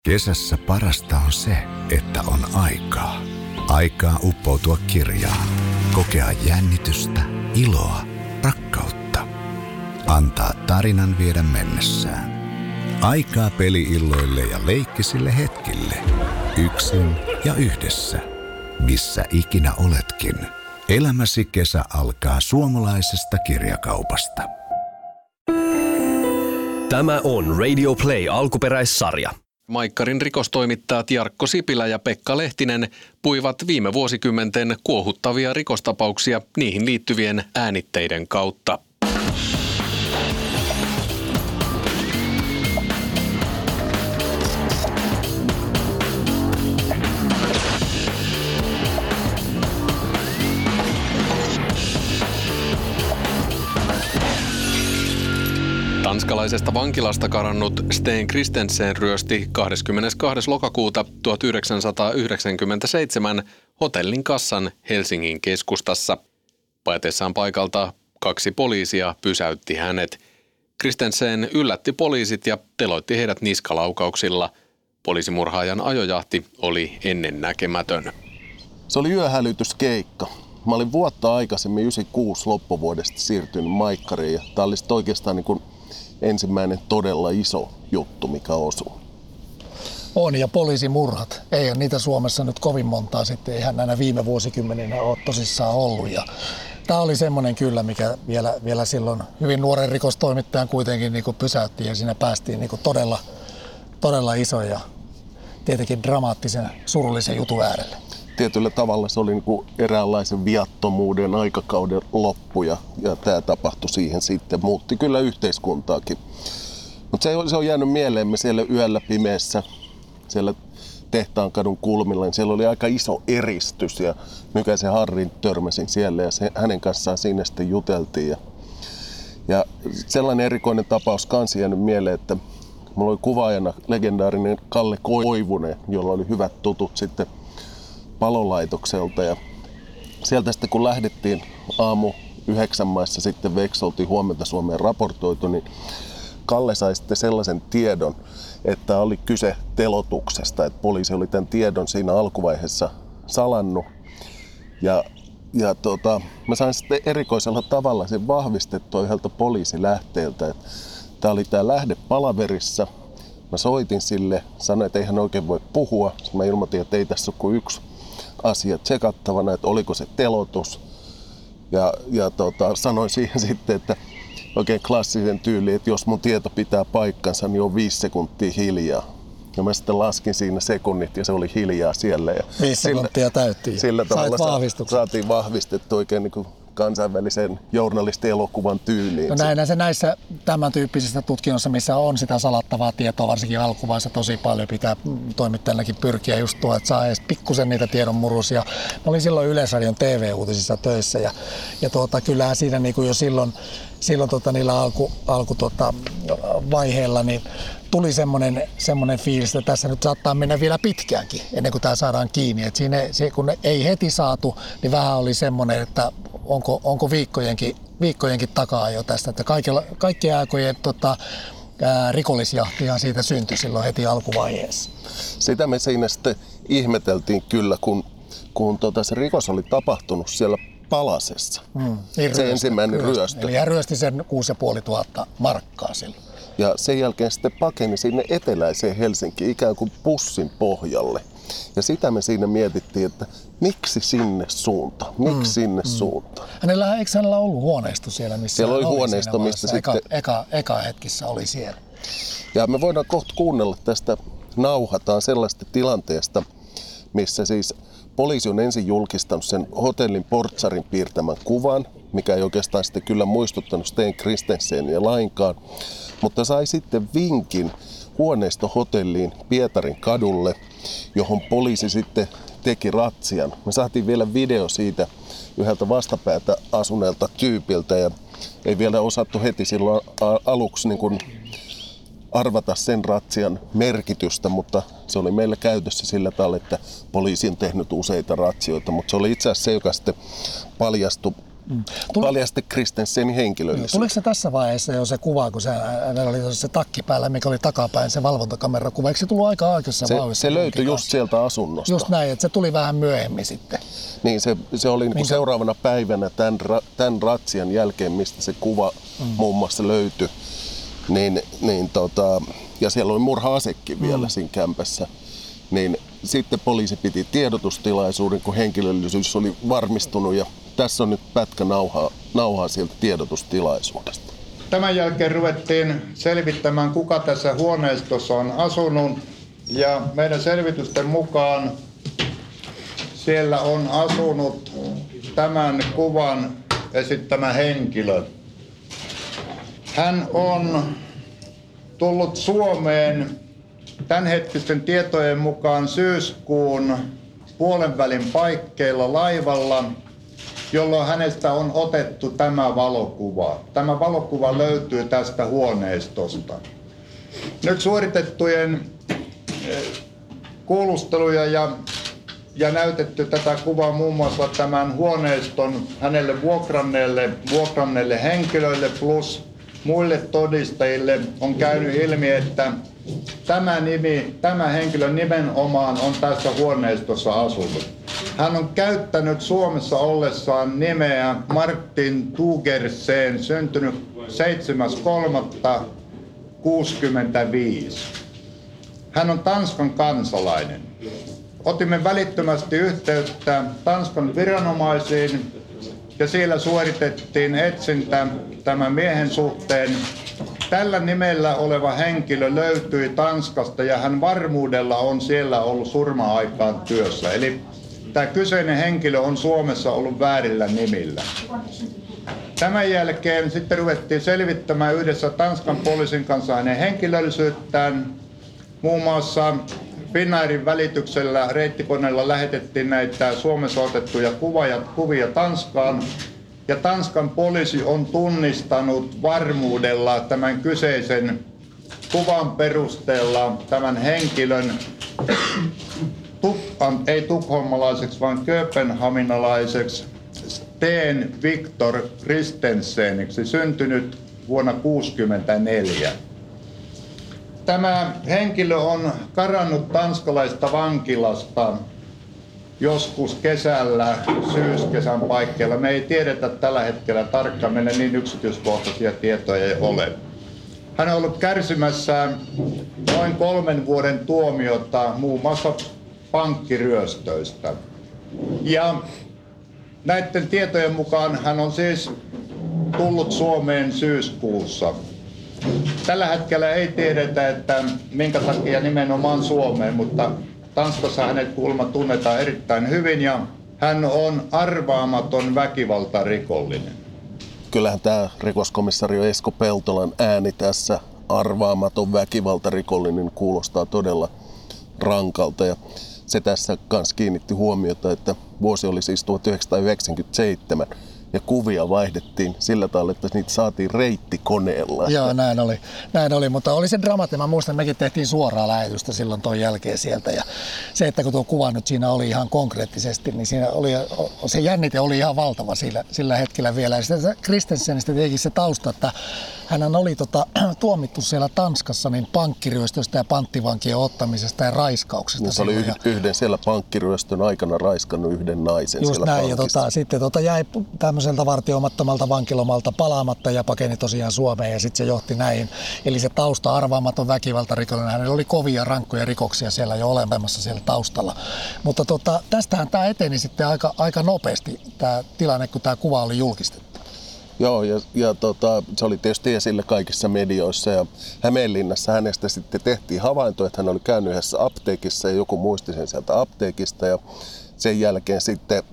Kesässä parasta on se, että on aikaa. Aikaa uppoutua kirjaan, kokea jännitystä, iloa, rakkautta. Antaa tarinan viedä mennessään. Aikaa peli-illoille ja leikkisille hetkille. Yksin ja yhdessä. Missä ikinä oletkin. Elämäsi kesä alkaa suomalaisesta kirjakaupasta. Tämä on Radio Play alkuperäissarja. Maikkarin rikostoimittajat Jarkko Sipilä ja Pekka Lehtinen puivat viime vuosikymmenten kuohuttavia rikostapauksia niihin liittyvien äänitteiden kautta. Tanskalaisesta vankilasta karannut Sten Christensen ryösti 22. lokakuuta 1997 hotellin kassan Helsingin keskustassa. Paetessaan paikalta 2 poliisia pysäytti hänet. Christensen yllätti poliisit ja teloitti heidät niskalaukauksilla. Poliisimurhaajan ajojahti oli ennennäkemätön. Se oli yöhälytyskeikka. Mä olin vuotta aikaisemmin 96 loppuvuodesta siirtynyt Maikkariin ja tää oli oikeastaan niin kuin ensimmäinen todella iso juttu, mikä osuu. On, ja poliisimurhat. Ei ole niitä Suomessa nyt kovin montaa sitten, eihän näinä viime vuosikymmeninä ole tosissaan ollut. Ja tämä oli semmoinen kyllä, mikä vielä silloin hyvin nuoren rikostoimittajan kuitenkin niin kuin pysäytti ja siinä päästiin niin kuin todella iso ja tietenkin dramaattisen surullisen jutun äärelle. Tietyllä tavalla se oli niin kuin eräänlaisen viattomuuden aikakauden loppu ja tämä tapahtui siihen sitten. Muutti kyllä yhteiskuntaakin. Mutta se on jäänyt mieleemme siellä yöllä pimeässä, siellä Tehtaankadun kulmilla. Niin siellä oli aika iso eristys ja Nykäsen Harrin törmäsin siellä ja hänen kanssaan siinä sitten juteltiin. Ja sellainen erikoinen tapaus kanssa jäänyt mieleen, että mulla oli kuvaajana legendaarinen Kalle Koivunen, jolla oli hyvät tutut sitten palolaitokselta ja sieltä sitten kun lähdettiin aamu 9 maissa sitten veksoltiin huomenta Suomeen raportoitu, niin Kalle sai sitten sellaisen tiedon, että oli kyse telotuksesta, että poliisi oli tämän tiedon siinä alkuvaiheessa salannut ja mä sain sitten erikoisella tavalla sen vahvistettua yhdeltä poliisilähteeltä, että tää oli tää lähde palaverissa. Mä soitin sille, sanoin, että ei hän oikein voi puhua. Mä ilmoitin, että ei tässä ole kuin yksi asia tsekattavana, että oliko se telotus. Ja sanoin siihen sitten, että oikein klassisen tyyli, että jos mun tieto pitää paikkansa, niin on 5 sekuntia hiljaa. Ja mä sitten laskin siinä sekunnit ja se oli hiljaa siellä. Ja 5 sekuntia täyttiin. Sillä tavalla saatiin vahvistettu oikein niin kuin kansainvälisen journalistielokuvan tyyliin. No näinhän se näissä tämän tyyppisissä tutkinnoissa, missä on sitä salattavaa tietoa, varsinkin alkuvaiheessa tosi paljon pitää toimittajallakin pyrkiä just tuo, että saa edes pikkusen niitä tiedonmurusia. Mä olin silloin Yleisradion TV-uutisissa töissä ja kyllähän siinä niin kuin jo silloin niillä alkuvaiheilla niin tuli semmoinen fiilis, että tässä nyt saattaa mennä vielä pitkäänkin ennen kuin tämä saadaan kiinni. Et siinä, kun ei heti saatu, niin vähän oli semmoinen, että onko viikkojenkin takaa jo tästä. Että kaikkien aikojen rikollisjahtihan siitä syntyi silloin heti alkuvaiheessa. Sitä me siinä sitten ihmeteltiin kyllä, kun se rikos oli tapahtunut siellä Palasessa. Se ensimmäinen ryöstö. Eli hän ryösti sen 6,500 markkaa silloin. Ja sen jälkeen sitten pakeni sinne eteläiseen Helsinkiin ikään kuin pussin pohjalle. Ja sitä me siinä mietittiin, että miksi sinne suuntaan? Eikö hänellä ollut huoneisto siellä, missä siellä oli huoneisto, mistä sitten eka hetkissä oli siellä. Ja me voidaan kohta kuunnella tästä, nauhataan sellaista tilanteesta, missä siis poliisi on ensin julkistanut sen hotellin portsarin piirtämän kuvan, mikä ei oikeastaan sitten kyllä muistuttanut Sten Christensenia lainkaan, mutta sai sitten vinkin huoneistohotelliin Pietarin kadulle, johon poliisi sitten teki ratsian. Me saatiin vielä video siitä yhdeltä vastapäätä asuneelta tyypiltä ja ei vielä osattu heti silloin aluksi niin kuin arvata sen ratsian merkitystä, mutta se oli meillä käytössä sillä tavalla, että poliisi on tehnyt useita ratsioita, mutta se oli itse asiassa se, joka sitten paljastui paljasti Christensenin henkilöllisyys. Tuliko se tässä vaiheessa jo se kuva, kun hänellä oli se takki päällä, mikä oli takapäin, se valvontakamerakuva? Eikö se tullut aika aikaisessa vauhdissa? Se löytyi just sieltä asunnosta. Just näin, että se tuli vähän myöhemmin sitten. Niin, se oli niin seuraavana päivänä tämän ratsian jälkeen, mistä se kuva muun muassa löytyi. Ja siellä oli murha-asekin vielä siinä kämpässä. Niin sitten poliisi piti tiedotustilaisuuden, kun henkilöllisyys oli varmistunut. Ja tässä on nyt pätkä nauhaa sieltä tiedotustilaisuudesta. Tämän jälkeen ruvettiin selvittämään, kuka tässä huoneistossa on asunut. Ja meidän selvitysten mukaan siellä on asunut tämän kuvan esittämä henkilö. Hän on tullut Suomeen tämänhetkisten tietojen mukaan syyskuun puolenvälin paikkeilla laivalla, jolloin hänestä on otettu tämä valokuva. Tämä valokuva löytyy tästä huoneistosta. Nyt suoritettujen kuulusteluja ja näytetty tätä kuvaa muun muassa tämän huoneiston hänelle vuokranneelle henkilöille plus muille todistajille on käynyt ilmi, että tämä henkilö nimenomaan on tässä huoneistossa asunut. Hän on käyttänyt Suomessa ollessaan nimeä Martin Tugersen, syntynyt 7.3.65. Hän on Tanskan kansalainen. Otimme välittömästi yhteyttä Tanskan viranomaisiin ja siellä suoritettiin etsintä tämän miehen suhteen. Tällä nimellä oleva henkilö löytyi Tanskasta ja hän varmuudella on siellä ollut surma-aikaan työssä. Eli tämä kyseinen henkilö on Suomessa ollut väärillä nimillä. Tämän jälkeen sitten ruvettiin selvittämään yhdessä Tanskan poliisin kanssa hänen henkilöllisyyttään. Muun muassa Finnairin välityksellä reittikoneella lähetettiin näitä Suomessa otettuja kuvia Tanskaan. Ja Tanskan poliisi on tunnistanut varmuudella tämän kyseisen kuvan perusteella tämän henkilön ei tukholmalaiseksi, vaan kööpenhaminalaiseksi Sten Victor Christenseniksi, syntynyt vuonna 1964. Tämä henkilö on karannut tanskalaista vankilasta joskus kesällä, syyskesän paikkeilla. Me ei tiedetä tällä hetkellä tarkkaan, meillä niin yksityiskohtaisia tietoja ei ole. Hän on ollut kärsimässä noin 3 vuoden tuomiota muun muassa pankkiryöstöistä. Ja näiden tietojen mukaan hän on siis tullut Suomeen syyskuussa. Tällä hetkellä ei tiedetä, että minkä takia nimenomaan Suomeen, mutta Tanskassa hänet kuulemma tunnetaan erittäin hyvin ja hän on arvaamaton väkivaltarikollinen. Kyllähän tämä rikoskomissario Esko Peltolan ääni tässä, arvaamaton väkivaltarikollinen, kuulostaa todella rankalta. Ja se tässä kanssa kiinnitti huomiota, että vuosi oli siis 1997 ja kuvia vaihdettiin sillä tavalla, että niitä saatiin reittikoneella. Joo, näin oli, mutta oli se dramaattinen. Mä muistan, että mekin tehtiin suoraa lähetystä silloin ton jälkeen sieltä. Ja se, että kun tuo kuva nyt siinä oli ihan konkreettisesti, niin siinä oli, se jännite oli ihan valtava sillä hetkellä vielä. Ja sitten Christensenistä tietenkin se tausta, että hän oli tuomittu siellä Tanskassa niin pankkiryöstöstä ja panttivankien ottamisesta ja raiskauksesta. Se oli yhden siellä pankkiryöstön aikana raiskannut yhden naisen just siellä näin, pankissa. Ja sitten jäi tämmöiseltä vartioimattomalta vankilomalta palaamatta ja pakeni tosiaan Suomeen ja sitten se johti näihin. Eli se tausta, arvaamaton väkivaltarikollinen, hänellä oli kovia rankkoja rikoksia siellä jo olemassa siellä taustalla. Mutta tästähän tämä eteni sitten aika nopeasti tämä tilanne, kun tämä kuva oli julkistettu. Joo, ja se oli tietysti esillä kaikissa medioissa ja Hämeenlinnassa hänestä sitten tehtiin havainto, että hän oli käynyt yhdessä apteekissa ja joku muisti sen sieltä apteekista ja sen jälkeen sitten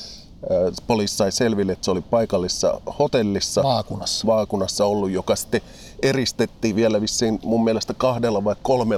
poliisi sai selville, että se oli paikallisessa hotellissa Vaakunassa ollut, joka sitten eristettiin vielä vissiin mun mielestä 2 vai 3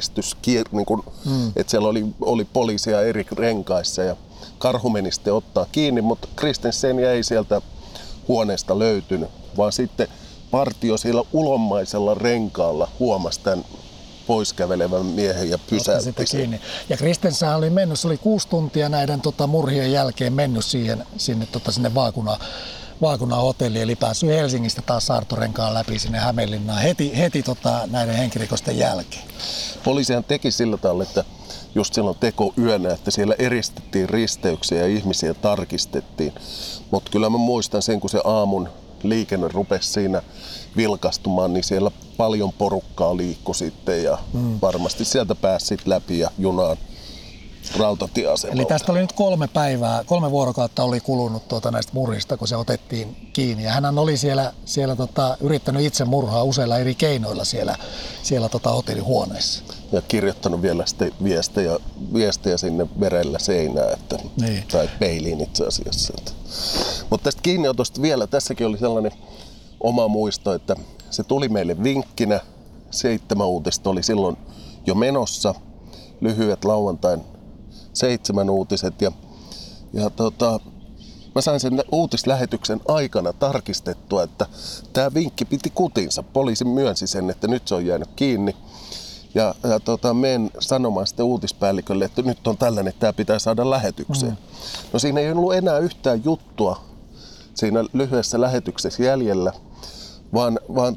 että siellä oli poliisia eri renkaissa ja karhu meni sitten ottaa kiinni, mutta Christensenia ei sieltä huoneesta löytynyt, vaan sitten partio siellä ulommaisella renkaalla huomasi tämän poiskävelevän miehen ja pysäytti sen. Ja Christensen oli mennyt, se oli 6 tuntia näiden murhien jälkeen mennyt sinne Vaakunaan Vaakunan hotelli, eli päässyt Helsingistä taas Saartorenkaan läpi sinne Hämeenlinnaan heti näiden henkirikosten jälkeen. Poliisihan teki sillä tavalla, että just silloin tekoyönä, että siellä eristettiin risteyksiä ja ihmisiä tarkistettiin. Mutta kyllä mä muistan sen, kun se aamun liikenne rupesi siinä vilkastumaan, niin siellä paljon porukkaa liikkui sitten ja varmasti sieltä pääsi läpi ja junaan rautatieasemalta. Eli tästä oli nyt 3 vuorokautta oli kulunut näistä murhista, kun se otettiin kiinni. Ja hän oli siellä yrittänyt itse murhaa useilla eri keinoilla siellä hotellihuoneessa. Ja kirjoittanut vielä sitten viestejä sinne verellä seinään, että tai peiliin itse asiassa. Mutta tästä kiinniotosta vielä, tässäkin oli sellainen oma muisto, että se tuli meille vinkkinä. 7 uutista oli silloin jo menossa, lyhyet lauantain 7 uutiset ja mä sain sen uutislähetyksen aikana tarkistettua, että tämä vinkki piti kutinsa. Poliisi myönsi sen, että nyt se on jäänyt kiinni. Ja menen sanomaan sitten uutispäällikölle, että nyt on tällainen, että tämä pitää saada lähetykseen. No siinä ei ollut enää yhtään juttua siinä lyhyessä lähetyksessä jäljellä, vaan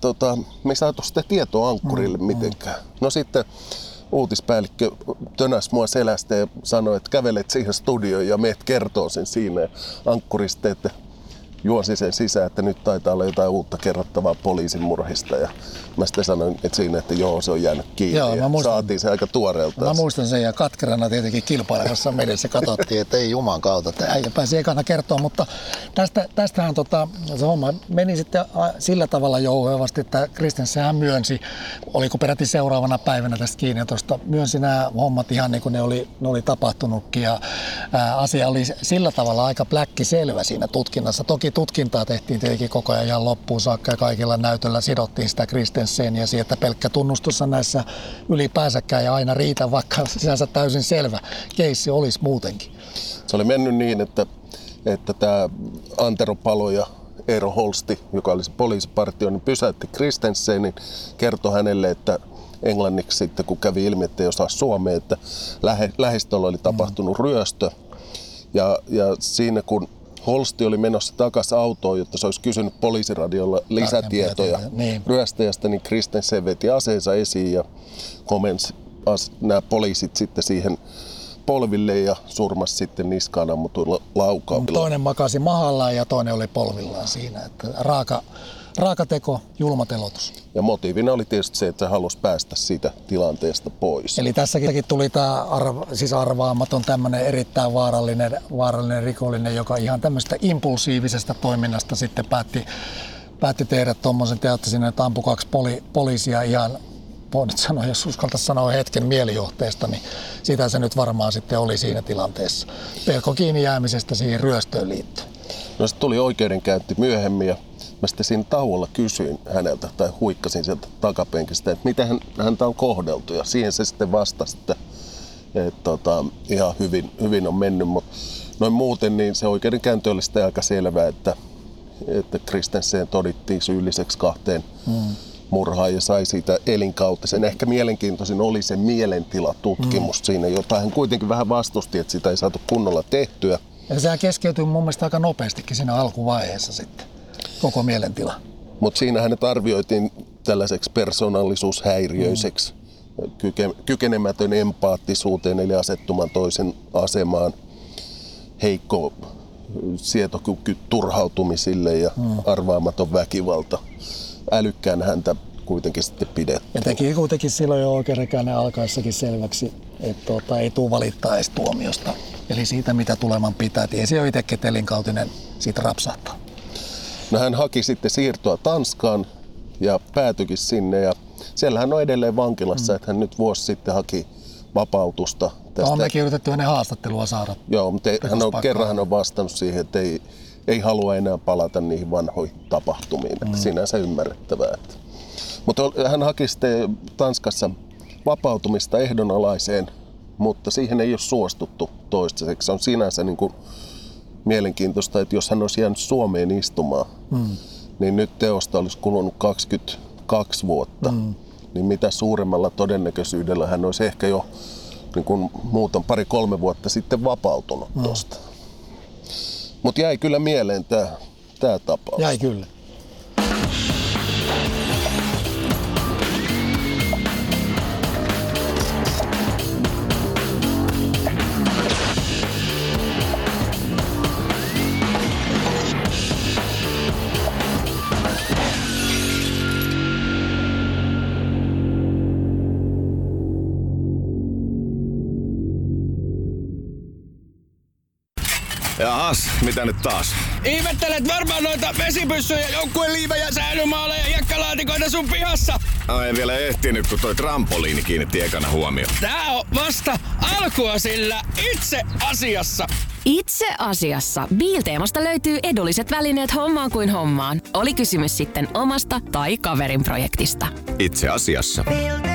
me ei saatu sitä tietoa ankkurille mitenkään. No sitten uutispäällikkö tönäsi mua selästä ja sanoi, että kävelet siihen studioon ja meet kertoo sen siinä. Ja ankkuristi, että juosi sen sisään, että nyt taitaa olla jotain uutta kerrottavaa poliisin murhista. Ja mä sitten sanoin, että siinä, että joo, se on jäänyt kiinni. Joo, ja saatiin se aika tuoreelta. Mä muistan sen ja katkerana tietenkin kilpailemassa medessä katsottiin, että ei juman kautta. Tämä äijä pääsi ekana kertoa, mutta tästähän se homma meni sitten sillä tavalla jouhevasti, että Christensen myönsi, oliko peräti seuraavana päivänä tästä kiinniotosta, myönsi nämä hommat ihan niin kuin ne oli tapahtunutkin. Ja asia oli sillä tavalla aika pläkkiselvä siinä tutkinnassa. Toki tutkintaa tehtiin tietenkin koko ajan ihan loppuun saakka ja kaikilla näytöllä sidottiin sitä Christensenia ja sieltä pelkkä tunnustus näissä ylipäänsäkään ei aina riitä, vaikka sinänsä täysin selvä keissi olisi muutenkin. Se oli mennyt niin, että tämä Antero Palo ja Eero Holsti, joka oli se poliisipartio, niin pysäytti Christensenin, kertoi hänelle, että englanniksi sitten, kun kävi ilmi, että ei osaa suomea, että lähistöllä oli tapahtunut ryöstö ja siinä kun Holsti oli menossa takaisin autoon, jotta se olisi kysynyt poliisiradiolla lisätietoja ryöstäjästä, niin Christensen veti aseensa esiin ja komensi nämä poliisit sitten siihen polville ja surmasi sitten niskaan ammutuilla laukaudilla. Toinen makasi mahallaan ja toinen oli polvillaan siinä. Että raaka teko, julma telotus. Ja motiivina oli tietysti se, että se halusi päästä siitä tilanteesta pois. Eli tässäkin tuli tämä arvaamaton tämmöinen erittäin vaarallinen rikollinen, joka ihan tämmöistä impulsiivisesta toiminnasta sitten päätti tehdä tuommoisen teotta sinne, että ampui 2 poliisia ihan, voin nyt sanoa, jos uskaltaisi sanoa hetken mielijohteesta, niin sitä se nyt varmaan sitten oli siinä tilanteessa. Pelko kiinni jäämisestä siihen ryöstöön liittyen. No sitten tuli oikeudenkäynti myöhemmin ja mä sitten siinä tauolla kysyin häneltä tai huikkasin sieltä takapenkistä, että miten häntä on kohdeltu ja siihen se sitten vastasi, että ihan hyvin on mennyt, mutta noin muuten niin se oikeudenkäynti oli sitten aika selvää, että Christensen todittiin syylliseksi 2 murhaan ja sai siitä elinkautisen. Ehkä mielenkiintoisin oli se mielentilatutkimus siinä, jota hän kuitenkin vähän vastusti, että sitä ei saatu kunnolla tehtyä. Ja sehän keskeytyi mun mielestä aika nopeastikin siinä alkuvaiheessa sitten, koko mielentila. Mutta siinä hänet arvioitiin tällaiseksi persoonallisuushäiriöiseksi, kykenemätön empaattisuuteen eli asettumaan toisen asemaan, heikko sietokyky turhautumisille ja arvaamaton väkivalta. Älykkään häntä kuitenkin sitten pidettiin. Ja teki kuitenkin silloin jo oikeudenkäynnin alkaessakin selväksi, että ei tule valittaa edes tuomiosta. Eli siitä, mitä tuleman pitää. Tiesi jo itsekin, että elinkautinen siitä rapsahtaa. No hän haki sitten siirtoa Tanskaan ja päätyikin sinne. Ja siellä hän on edelleen vankilassa, että hän nyt vuosi sitten haki vapautusta. On mekin yritetty hänen haastattelua saada. Joo, mutta kerran hän on vastannut siihen, että ei halua enää palata niihin vanhoihin tapahtumiin. Että sinänsä ymmärrettävää. Mutta hän haki sitten Tanskassa vapautumista ehdonalaiseen, mutta siihen ei ole suostuttu toistaiseksi. Se on sinänsä niin kuin mielenkiintoista, että jos hän olisi jäänyt Suomeen istumaan, niin nyt teosta olisi kulunut 22 vuotta. Niin mitä suuremmalla todennäköisyydellä hän olisi ehkä jo niin kuin 2-3 vuotta sitten vapautunut tuosta. Mutta jäi kyllä mieleen tämä tapaus? Jäi kyllä. Jahas, mitä nyt taas? Ihmettelet varmaan noita vesipyssyjä, joukkueliivejä, säilymaaleja ja jakkalaatikoita sun pihassa. En vielä ehtinyt, kun toi trampoliini kiinnitti ekana huomioon. Tää on vasta alkua sillä itse asiassa. Itse asiassa Biilteemasta löytyy edulliset välineet hommaan kuin hommaan. Oli kysymys sitten omasta tai kaverin projektista. Itse asiassa.